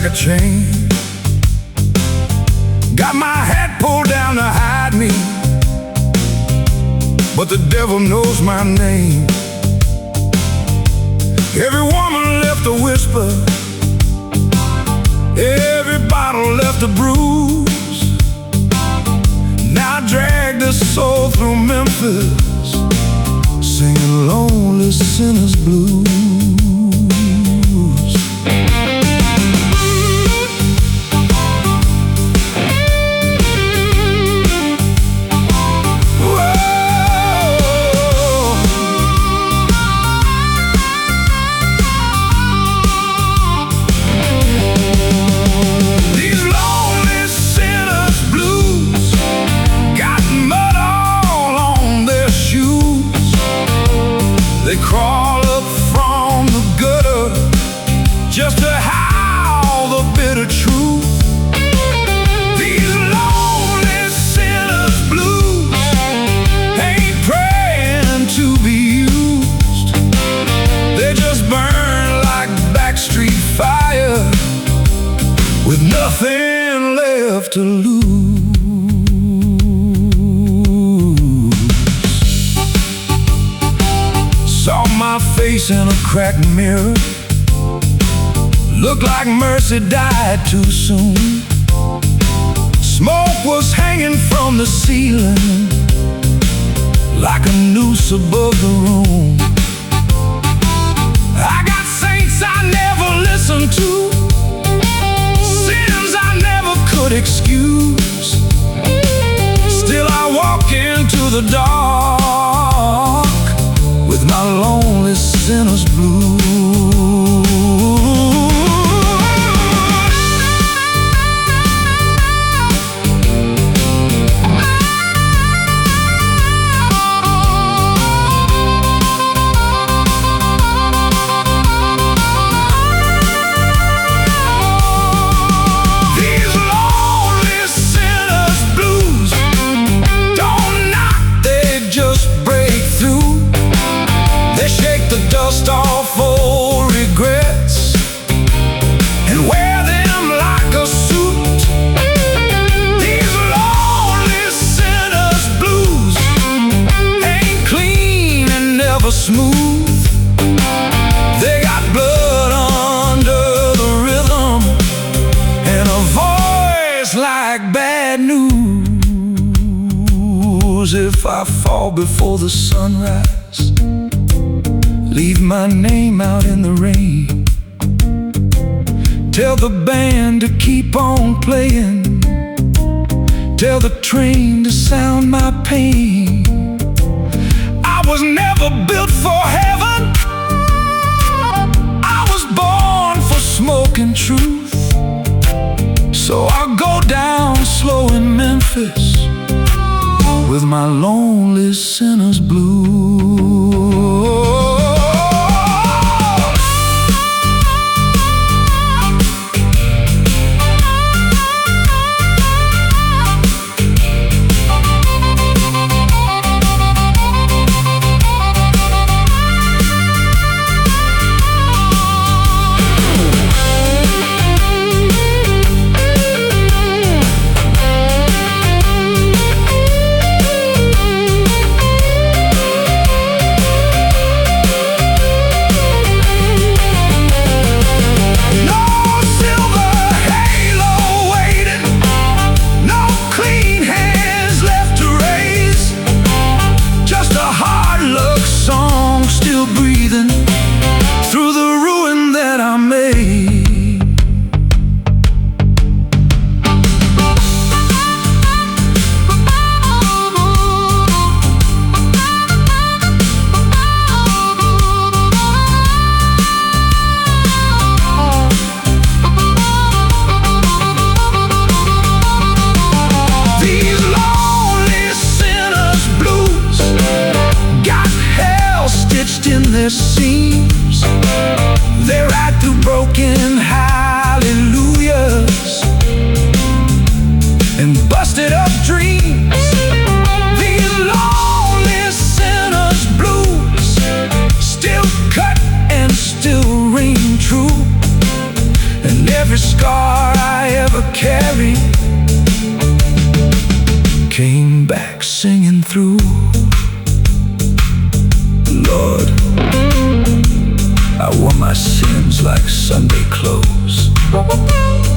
like a chain. Got my hat pulled down to hide me, but the devil knows my name. Every woman left a whisper, every bottle left a bruise. Now I drag this soul through Memphis, singing lonely sinner's blues. They crawl up from the gutter just to howl the bitter truth. These lonely sinners' blues ain't praying to be used. They just burn like backstreet fire with nothing left to lose. Saw my face in a cracked mirror, looked like Mercy died too soon. Smoke was hanging from the ceiling like a noose above the room. I got saints I never listened to, sins I never could excuse. Still I walk into the dark with my lonely sinner's blues. These lonely sinners' blues don't knock, they just break through. They shake the dust off old regrets and wear them like a suit. These lonely sinners' blues ain't clean and never smooth. They got blood under the rhythm and a voice like bad news. If I fall before the sunrise, leave my name out in the rain, tell the band to keep on playing, tell the train to sound my pain. I was never built for heaven, I was born for smoke and truth. So I'll go down slow in Memphis with my lonely sinner's blues. scar I ever carried. Came back singing through. Lord, I wore my sins like Sunday clothes.